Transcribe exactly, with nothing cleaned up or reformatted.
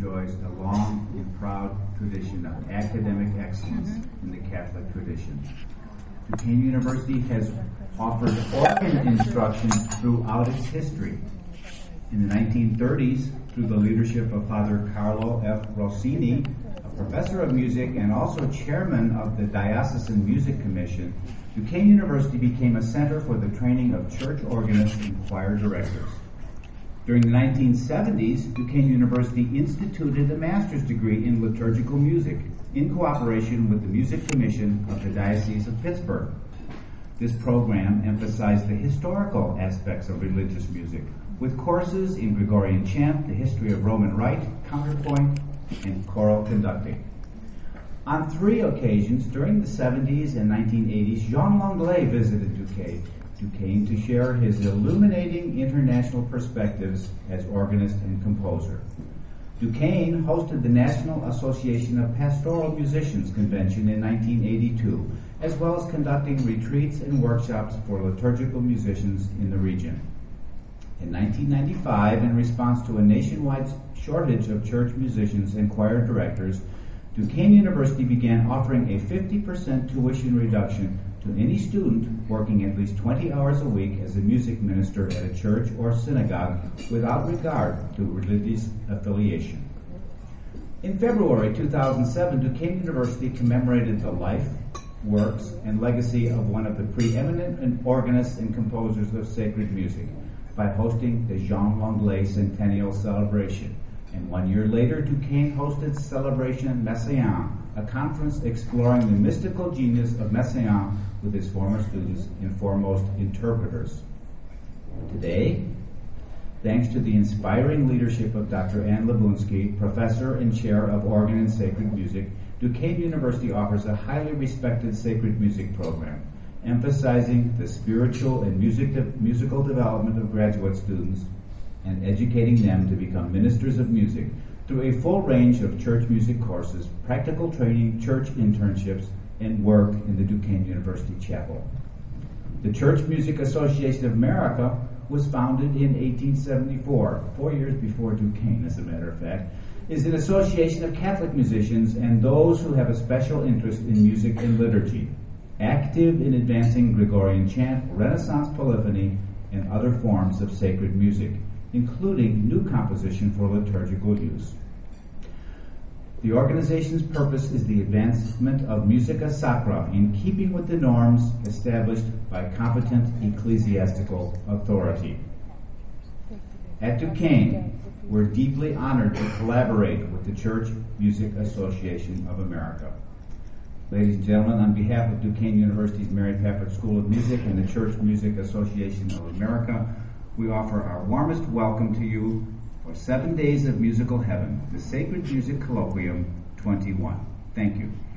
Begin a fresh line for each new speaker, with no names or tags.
enjoys a long and proud tradition of academic excellence in the Catholic tradition. Duquesne University has offered organ instruction throughout its history. In the nineteen thirties, through the leadership of Father Carlo F. Rossini, a professor of music and also chairman of the Diocesan Music Commission, Duquesne University became a center for the training of church organists and choir directors. During the nineteen seventies, Duquesne University instituted a master's degree in liturgical music in cooperation with the Music Commission of the Diocese of Pittsburgh. This program emphasized the historical aspects of religious music, with courses in Gregorian chant, the history of Roman Rite, counterpoint, and choral conducting. On three occasions during the seventies and nineteen eighties, Jean Langlais visited Duquesne, Duquesne to share his illuminating international perspectives as organist and composer. Duquesne hosted the National Association of Pastoral Musicians Convention in nineteen eighty-two, as well as conducting retreats and workshops for liturgical musicians in the region. In nineteen ninety-five, in response to a nationwide shortage of church musicians and choir directors, Duquesne University began offering a fifty percent tuition reduction to any student working at least twenty hours a week as a music minister at a church or synagogue without regard to religious affiliation. In February two thousand seven, Duquesne University commemorated the life, works, and legacy of one of the preeminent organists and composers of sacred music by hosting the Jean Langlais Centennial Celebration. And one year later, Duquesne hosted Celebration Messiaen, a conference exploring the mystical genius of Messiaen with his former students and foremost interpreters. Today, thanks to the inspiring leadership of Doctor Ann Labunsky, professor and chair of organ and sacred music, Duquesne University offers a highly respected sacred music program, emphasizing the spiritual and music de- musical development of graduate students and educating them to become ministers of music through a full range of church music courses, practical training, church internships, and work in the Duquesne University Chapel. The Church Music Association of America was founded in eighteen seventy-four, four years before Duquesne, as a matter of fact, is an association of Catholic musicians and those who have a special interest in music and liturgy, active in advancing Gregorian chant, Renaissance polyphony, and other forms of sacred music, including new composition for liturgical use. The organization's purpose is the advancement of musica sacra in keeping with the norms established by competent ecclesiastical authority. At Duquesne, we're deeply honored to collaborate with the Church Music Association of America. Ladies and gentlemen, on behalf of Duquesne University's Mary Pafford School of Music and the Church Music Association of America, we offer our warmest welcome to you for Seven Days of Musical Heaven, the Sacred Music Colloquium twenty-one. Thank you.